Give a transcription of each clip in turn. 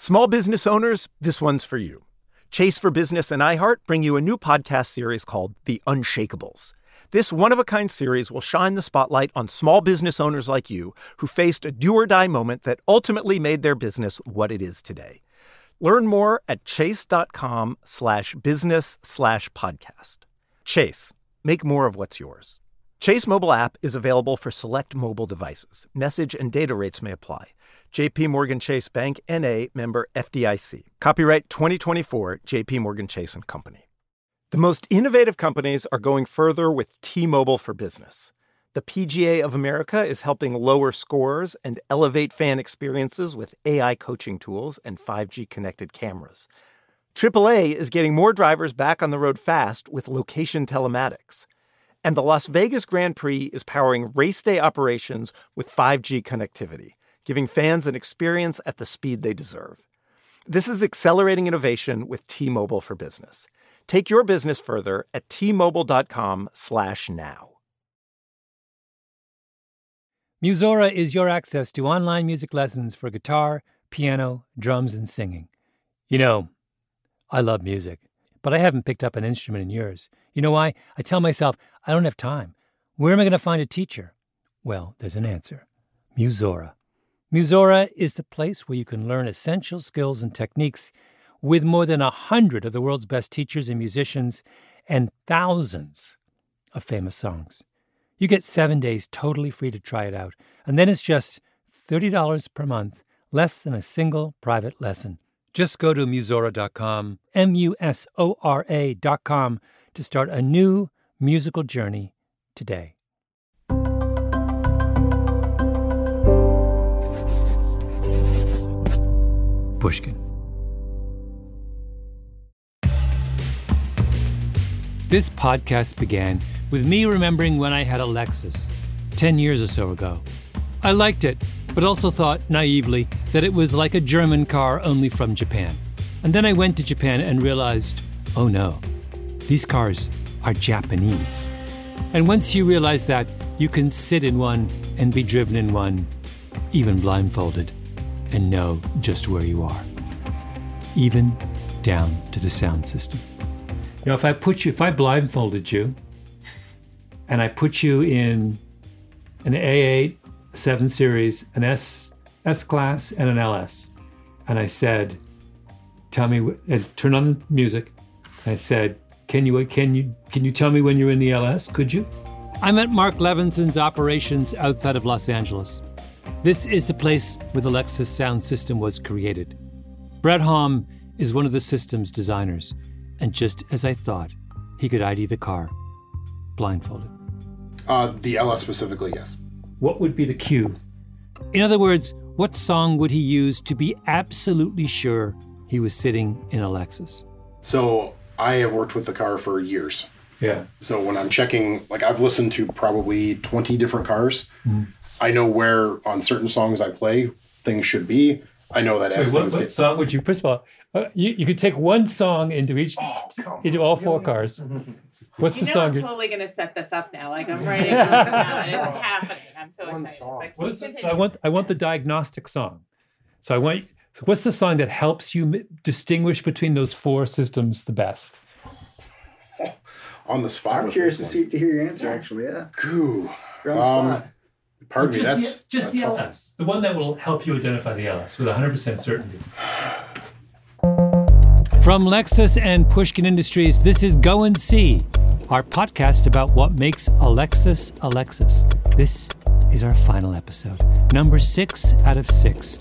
Small business owners, this one's for you. Chase for Business and iHeart bring you a new podcast series called The Unshakables. This one-of-a-kind series will shine the spotlight on small business owners like you who faced a do-or-die moment that ultimately made their business what it is today. Learn more at chase.com/business/podcast. Chase, make more of what's yours. Chase mobile app is available for select mobile devices. Message and data rates may apply. J.P. Morgan Chase Bank, N.A., member FDIC. Copyright 2024, J.P. Morgan Chase & Company. The most innovative companies are going further with T-Mobile for Business. The PGA of America is helping lower scores and elevate fan experiences with AI coaching tools and 5G connected cameras. AAA is getting more drivers back on the road fast with location telematics. And the Las Vegas Grand Prix is powering race day operations with 5G connectivity, giving fans an experience at the speed they deserve. This is accelerating innovation with T-Mobile for Business. Take your business further at T-Mobile.com/now. Musora is your access to online music lessons for guitar, piano, drums, and singing. You know, I love music, but I haven't picked up an instrument in years. You know why? I tell myself, I don't have time. Where am I going to find a teacher? Well, there's an answer. Musora. Musora is the place where you can learn essential skills and techniques with more than 100 of the world's best teachers and musicians and thousands of famous songs. You get 7 days totally free to try it out, and then it's just $30 per month, less than a single private lesson. Just go to Musora.com, Musora.com, to start a new musical journey today. Pushkin. This podcast began with me remembering when I had a Lexus 10 years or so ago. I liked it, but also thought naively that it was like a German car only from Japan. And then I went to Japan and realized, oh no, these cars are Japanese. And once you realize that, you can sit in one and be driven in one, even blindfolded, and know just where you are, even down to the sound system. You know, if I blindfolded you, and I put you in an A8, 7 Series, an S-Class, and an LS, and I said, tell me, turn on music, I said, can you tell me when you're in the LS, could you? I'm at Mark Levinson's operations outside of Los Angeles. This is the place where the Lexus sound system was created. Brett Halm is one of the system's designers, and just as I thought, he could ID the car, blindfolded. The LS specifically, yes. What would be the cue? In other words, what song would he use to be absolutely sure he was sitting in a Lexus? So I have worked with the car for years. Yeah. So when I'm checking, like I've listened to probably 20 different cars. Mm-hmm. I know where on certain songs I play things should be. I know that as things what song would you, first of all, you could take one song into all 4 cars. What's the song? I'm totally going to set this up now. Like I'm writing this down. It's happening. I'm so excited. What's the, so I want the diagnostic song. So what's the song that helps you distinguish between those 4 systems the best? On the spot. I'm curious to hear your answer. Actually, yeah. Goo. You're on the spot. Pardon me. That's just the LS. The one that will help you identify the LS with 100% certainty. From Lexus and Pushkin Industries, this is Go and See, our podcast about what makes a Lexus a Lexus. This is our final episode, number 6 out of 6.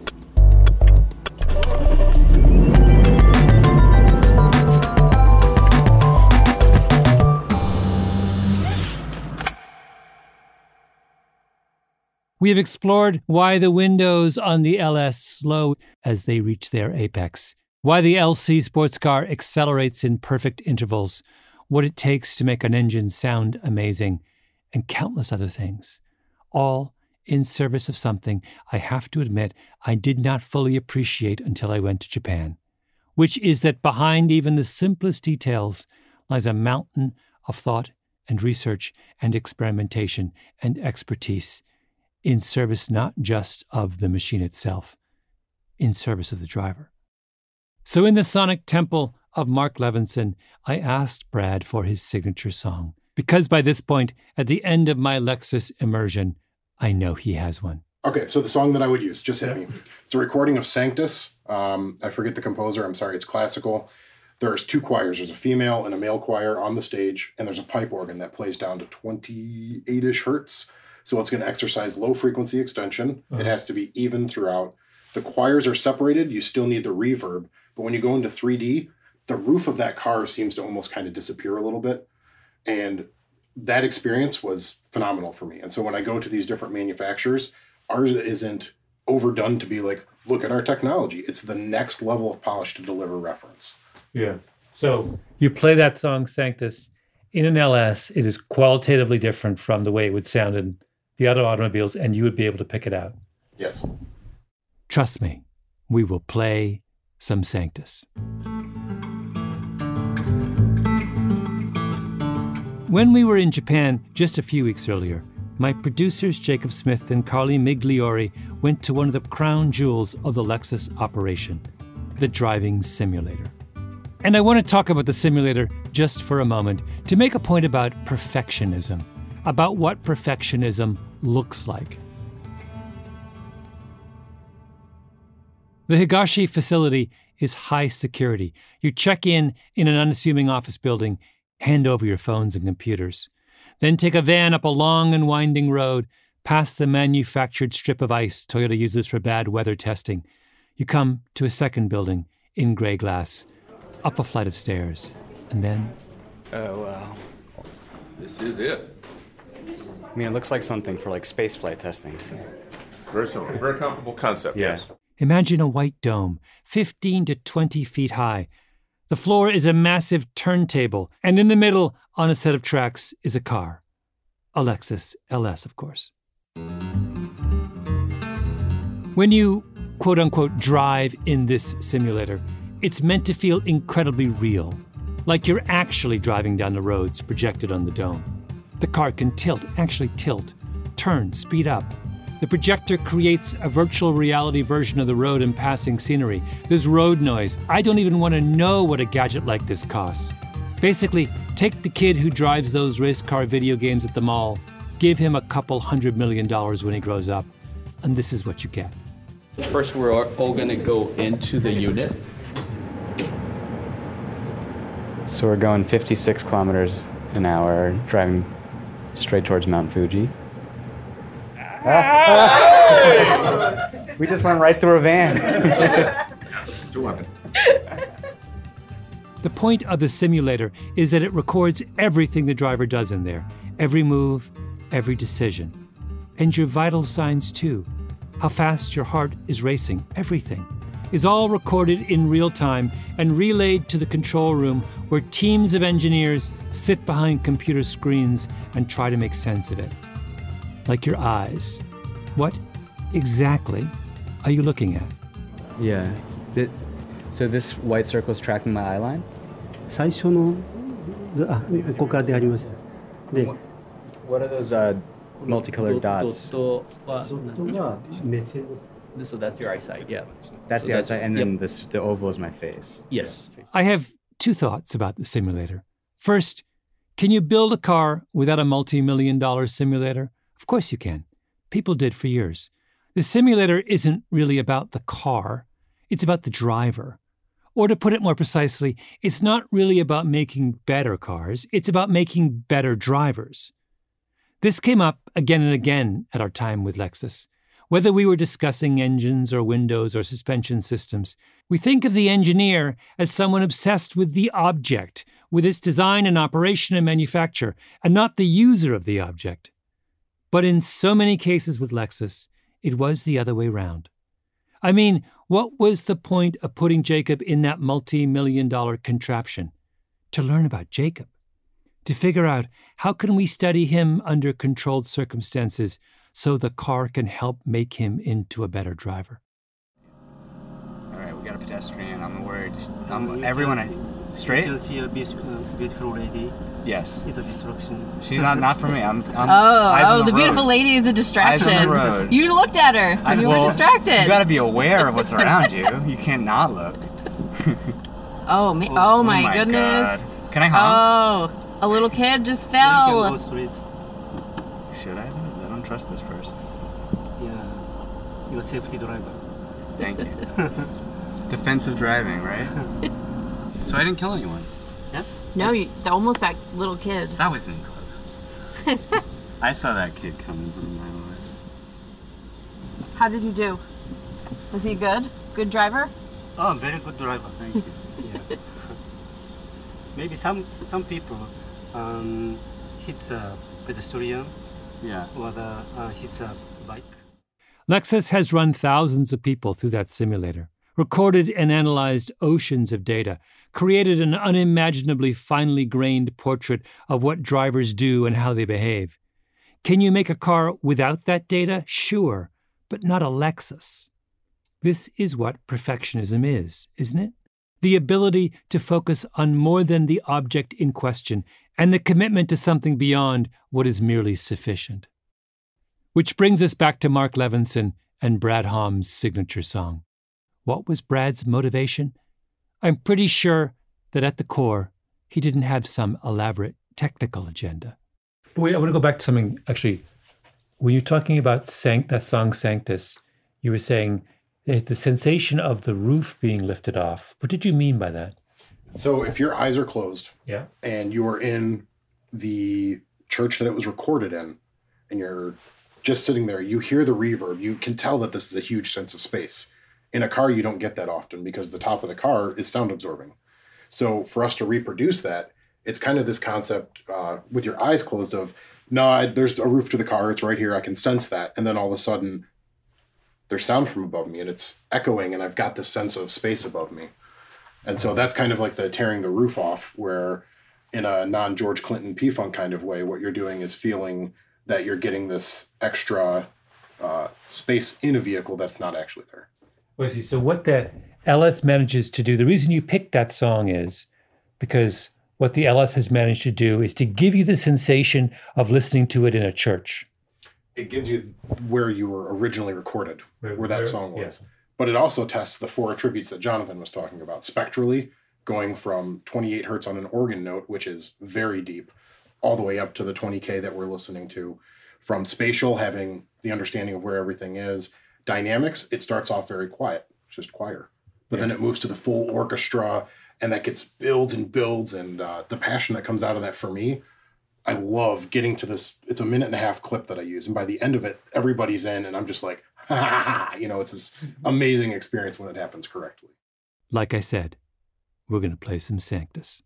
We have explored why the windows on the LS slow as they reach their apex, why the LC sports car accelerates in perfect intervals, what it takes to make an engine sound amazing, and countless other things, all in service of something I have to admit I did not fully appreciate until I went to Japan, which is that behind even the simplest details lies a mountain of thought and research and experimentation and expertise, in service not just of the machine itself, in service of the driver. So in the sonic temple of Mark Levinson, I asked Brad for his signature song, because by this point, at the end of my Lexus immersion, I know he has one. Okay, so the song that I would use, just hit me. It's a recording of Sanctus. I forget the composer. I'm sorry, it's classical. There's two choirs. There's a female and a male choir on the stage, and there's a pipe organ that plays down to 28-ish hertz. So it's going to exercise low frequency extension. It has to be even throughout. The choirs are separated. You still need the reverb. But when you go into 3D, the roof of that car seems to almost kind of disappear a little bit. And that experience was phenomenal for me. And so when I go to these different manufacturers, ours isn't overdone to be like, look at our technology. It's the next level of polish to deliver reference. Yeah. So you play that song, Sanctus, in an LS. It is qualitatively different from the way it would sound in the other automobiles, and you would be able to pick it out. Yes. Trust me, we will play some Sanctus. When we were in Japan just a few weeks earlier, my producers Jacob Smith and Carly Migliori went to one of the crown jewels of the Lexus operation, the driving simulator. And I want to talk about the simulator just for a moment to make a point about perfectionism, about what perfectionism looks like. The Higashi facility is high security. You check in an unassuming office building, hand over your phones and computers, then take a van up a long and winding road, past the manufactured strip of ice Toyota uses for bad weather testing. You come to a second building in gray glass, up a flight of stairs, and then... Oh, wow. This is it. I mean, it looks like something for like space flight testing. Very simple, very comfortable concept, yes. Imagine a white dome, 15 to 20 feet high. The floor is a massive turntable, and in the middle, on a set of tracks, is a car. A Lexus LS, of course. When you, quote-unquote, drive in this simulator, it's meant to feel incredibly real, like you're actually driving down the roads projected on the dome. The car can actually tilt, turn, speed up. The projector creates a virtual reality version of the road and passing scenery. There's road noise. I don't even want to know what a gadget like this costs. Basically, take the kid who drives those race car video games at the mall, give him a couple $100 million when he grows up, and this is what you get. First, we're all going to go into the unit. So we're going 56 kilometers an hour, driving straight towards Mount Fuji. We just went right through a van. The point of the simulator is that it records everything the driver does in there, every move, every decision. And your vital signs too. How fast your heart is racing, everything is all recorded in real time and relayed to the control room where teams of engineers sit behind computer screens and try to make sense of it. Like your eyes. What exactly are you looking at? Yeah. So this white circle is tracking my eye line? 最初のここからであります。で、 What are those multicolored dots? So that's your eyesight, yeah. That's the eyesight, and then the oval is my face. Yes. I have two thoughts about the simulator. First, can you build a car without a multi-million-dollar simulator? Of course you can. People did for years. The simulator isn't really about the car. It's about the driver. Or to put it more precisely, it's not really about making better cars. It's about making better drivers. This came up again and again at our time with Lexus. Whether we were discussing engines or windows or suspension systems, we think of the engineer as someone obsessed with the object, with its design and operation and manufacture, and not the user of the object. But in so many cases with Lexus, it was the other way round. I mean, what was the point of putting Jacob in that multi-million-dollar contraption? To learn about Jacob. To figure out how can we study him under controlled circumstances so the car can help make him into a better driver. All right, we got a pedestrian. I'm worried. Straight? You can see a beautiful lady. Yes. It's a distraction. She's not for me. I'm the beautiful lady is a distraction. Eyes on the road. You looked at her and you were distracted. You got to be aware of what's around you. You can't not look. Oh, oh my goodness. God. Can I honk? Oh, a little kid just fell. You can go straight. Should I? I don't trust this person. Yeah. You're a safety driver. Thank you. Defensive driving, right? So I didn't kill anyone. Yeah? No, almost that little kid. That wasn't close. I saw that kid coming from a mile away. How did you do? Was he good? Good driver? Oh, very good driver. Thank you. Yeah. Maybe some people hits a pedestrian. Yeah. Or hits a bike. Lexus has run thousands of people through that simulator, recorded and analyzed oceans of data, created an unimaginably finely grained portrait of what drivers do and how they behave. Can you make a car without that data? Sure, but not a Lexus. This is what perfectionism is, isn't it? The ability to focus on more than the object in question and the commitment to something beyond what is merely sufficient. Which brings us back to Mark Levinson and Brad Holmes' signature song. What was Brad's motivation? I'm pretty sure that at the core, he didn't have some elaborate technical agenda. But wait, I want to go back to something, actually. When you're talking about that song Sanctus, you were saying the sensation of the roof being lifted off. What did you mean by that? So if your eyes are closed, Yeah. and you are in the church that it was recorded in, and you're just sitting there, you hear the reverb, you can tell that this is a huge sense of space. In a car, you don't get that often because the top of the car is sound absorbing. So for us to reproduce that, it's kind of this concept with your eyes closed of, no, there's a roof to the car, it's right here, I can sense that. And then all of a sudden, there's sound from above me and it's echoing and I've got this sense of space above me. And so that's kind of like the tearing the roof off, where in a non-George Clinton P-Funk kind of way, what you're doing is feeling that you're getting this extra space in a vehicle that's not actually there. Well, see, so what the LS manages to do, the reason you picked that song is because what the LS has managed to do is to give you the sensation of listening to it in a church. It gives you where you were originally recorded, where that song was. Yeah. But it also tests the four attributes that Jonathan was talking about. Spectrally, going from 28 hertz on an organ note, which is very deep, all the way up to the 20K that we're listening to. From spatial, having the understanding of where everything is. Dynamics, it starts off very quiet, just choir. But then it moves to the full orchestra, and that gets builds and builds, and the passion that comes out of that for me, I love getting to this. It's a 1.5-minute clip that I use, and by the end of it, everybody's in, and I'm just like, ha ha ha, it's this amazing experience when it happens correctly. Like I said, we're going to play some Sanctus.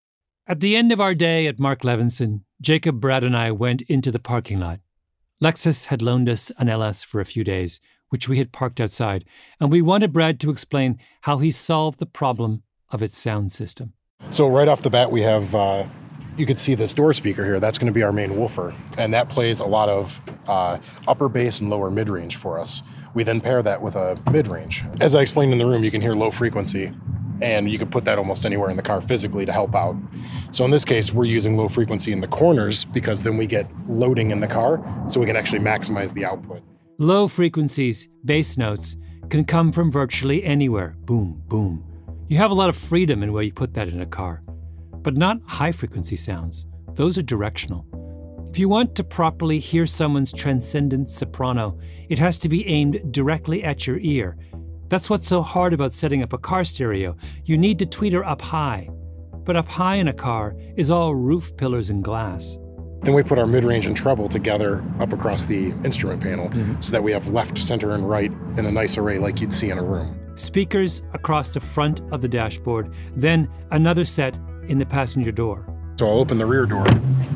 At the end of our day at Mark Levinson, Jacob, Brad, and I went into the parking lot. Lexus had loaned us an LS for a few days, which we had parked outside, and we wanted Brad to explain how he solved the problem of its sound system. So right off the bat, we have, you can see this door speaker here. That's going to be our main woofer, and that plays a lot of upper bass and lower mid-range for us. We then pair that with a mid-range. As I explained in the room, you can hear low frequency, and you can put that almost anywhere in the car physically to help out. So in this case, we're using low frequency in the corners because then we get loading in the car, so we can actually maximize the output. Low frequencies, bass notes, can come from virtually anywhere. Boom, boom. You have a lot of freedom in where you put that in a car, but not high frequency sounds. Those are directional. If you want to properly hear someone's transcendent soprano, it has to be aimed directly at your ear. That's what's so hard about setting up a car stereo. You need to tweeter up high. But up high in a car is all roof pillars and glass. Then we put our mid-range and treble together up across the instrument panel so that we have left, center, and right in a nice array like you'd see in a room. Speakers across the front of the dashboard, then another set in the passenger door. So I'll open the rear door.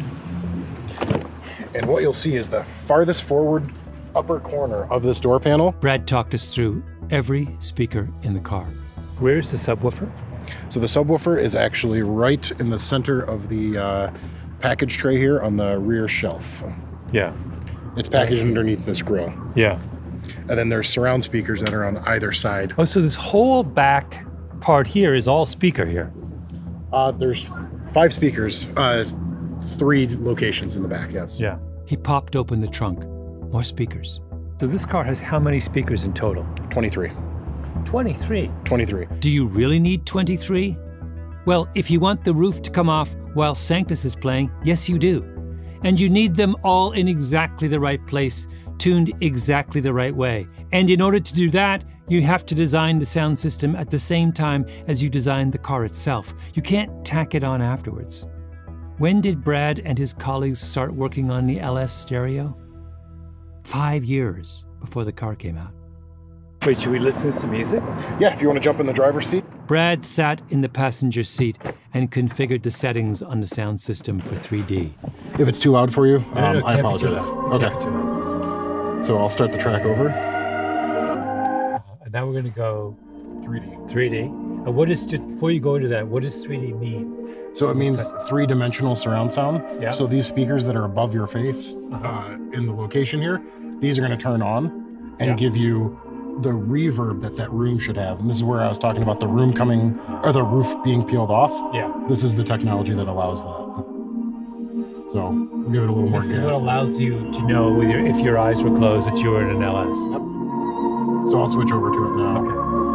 And what you'll see is the farthest forward upper corner of this door panel. Brad talked us through every speaker in the car. Where's the subwoofer? So the subwoofer is actually right in the center of the package tray here on the rear shelf. Yeah. It's packaged underneath this grill. Yeah. And then there's surround speakers that are on either side. Oh, so this whole back part here is all speaker here? There's 5 speakers, 3 locations in the back, yes. Yeah. He popped open the trunk. More speakers. So this car has how many speakers in total? 23. 23. 23. Do you really need 23? Well, if you want the roof to come off while Sanctus is playing, yes you do. And you need them all in exactly the right place, tuned exactly the right way. And in order to do that, you have to design the sound system at the same time as you design the car itself. You can't tack it on afterwards. When did Brad and his colleagues start working on the LS stereo? 5 years before the car came out. Wait, should we listen to some music? Yeah, if you want to jump in the driver's seat. Brad sat in the passenger seat and configured the settings on the sound system for 3D. If it's too loud for you, No, I apologize. Okay. So I'll start the track over. Now we're going to go 3D. 3D. And what is, just before you go into that, what does 3D mean? So it means three-dimensional surround sound. Yeah. So these speakers that are above your face in the location here, these are going to turn on and give you the reverb that room should have. And this is where I was talking about the room coming, or the roof being peeled off. Yeah. This is the technology that allows that. So we'll give it a little more gas. This is what allows you to know with if your eyes were closed that you were in an LS. Yep. So I'll switch over to it now. Okay.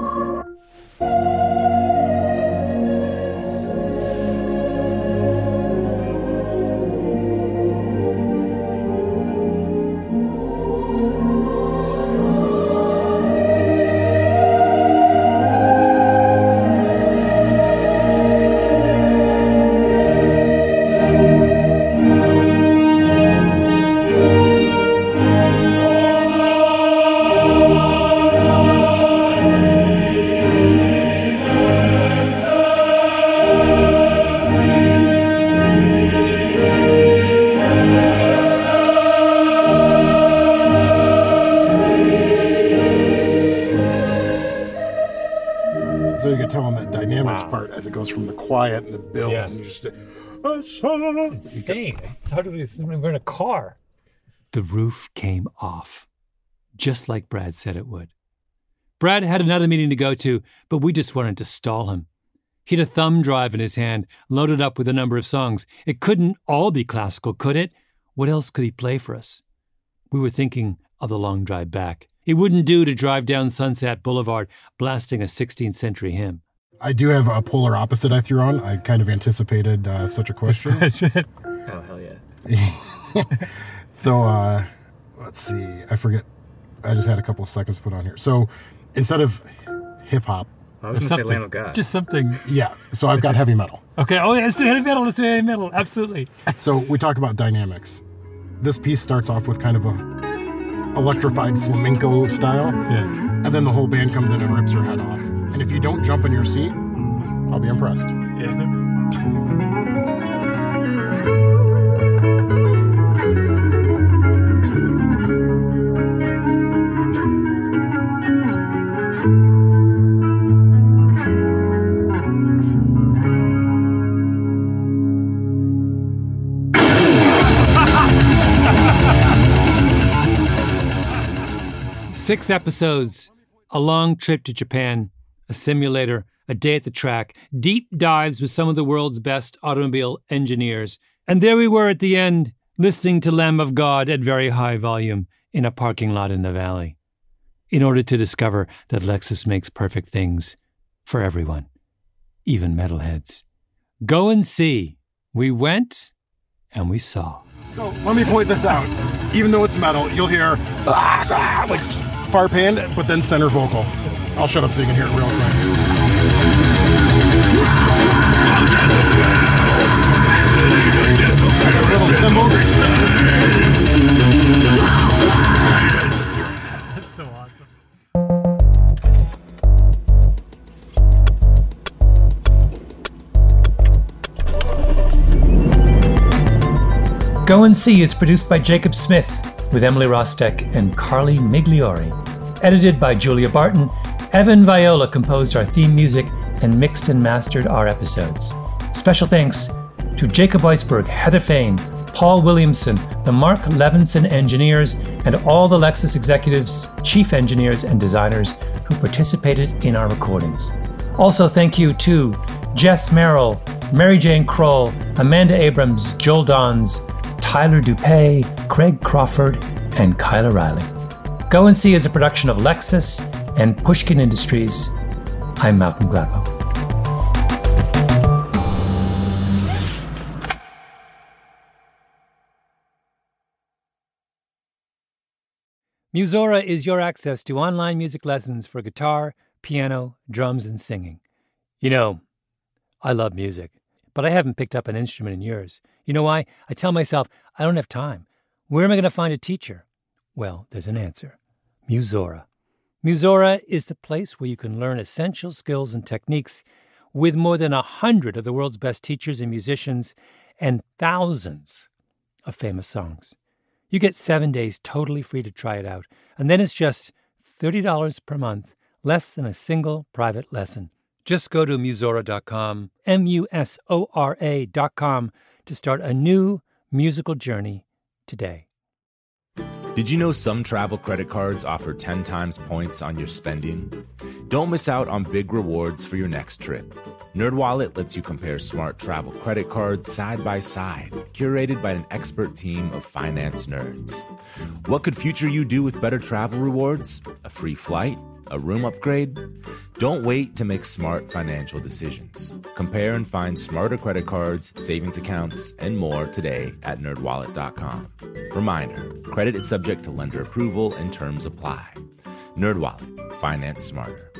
So you can tell on that dynamics part as it goes from the quiet and the builds and you just... It's insane. It's hard to believe we're in a car. The roof came off, just like Brad said it would. Brad had another meeting to go to, but we just wanted to stall him. He had a thumb drive in his hand, loaded up with a number of songs. It couldn't all be classical, could it? What else could he play for us? We were thinking of the long drive back. It wouldn't do to drive down Sunset Boulevard blasting a 16th century hymn. I do have a polar opposite I threw on. I kind of anticipated such a question. Oh, hell yeah. So, let's see. I forget. I just had a couple of seconds put on here. So, instead of hip-hop... I was going to say Lamb of God. Just something. Yeah. So, I've got heavy metal. Okay. Oh, yeah, let's do heavy metal. Let's do heavy metal. Absolutely. So, we talk about dynamics. This piece starts off with kind of a electrified flamenco style. Yeah. And then the whole band comes in and rips her head off. And if you don't jump in your seat, I'll be impressed. Yeah. 6 episodes, a long trip to Japan, a simulator, a day at the track, deep dives with some of the world's best automobile engineers. And there we were at the end, listening to Lamb of God at very high volume in a parking lot in the valley, in order to discover that Lexus makes perfect things for everyone, even metalheads. Go and see. We went and we saw. So let me point this out. Even though it's metal, you'll hear like far pan, but then center vocal. I'll shut up so you can hear it real quick. Little cymbals. That's so awesome. Go and See is produced by Jacob Smith with Emily Rostek and Carly Migliori. Edited by Julia Barton, Evan Viola composed our theme music and mixed and mastered our episodes. Special thanks to Jacob Weisberg, Heather Fain, Paul Williamson, the Mark Levinson engineers, and all the Lexus executives, chief engineers, and designers who participated in our recordings. Also thank you to Jess Merrill, Mary Jane Kroll, Amanda Abrams, Joel Dons, Tyler Dupay, Craig Crawford, and Kyla Riley. Go and See is a production of Lexus and Pushkin Industries, I'm Malcolm Gladwell. Musora is your access to online music lessons for guitar, piano, drums, and singing. You know, I love music, but I haven't picked up an instrument in years. You know why? I tell myself, I don't have time. Where am I going to find a teacher? Well, there's an answer. Musora. Musora is the place where you can learn essential skills and techniques with more than 100 of the world's best teachers and musicians and thousands of famous songs. You get 7 days totally free to try it out, and then it's just $30 per month, less than a single private lesson. Just go to Musora.com, Musora.com, to start a new musical journey today. Did you know some travel credit cards offer 10 times points on your spending? Don't miss out on big rewards for your next trip. NerdWallet lets you compare smart travel credit cards side by side, curated by an expert team of finance nerds. What could future you do with better travel rewards? A free flight? A room upgrade? Don't wait to make smart financial decisions. Compare and find smarter credit cards, savings accounts, and more today at NerdWallet.com. Reminder, credit is subject to lender approval and terms apply. NerdWallet. Finance smarter.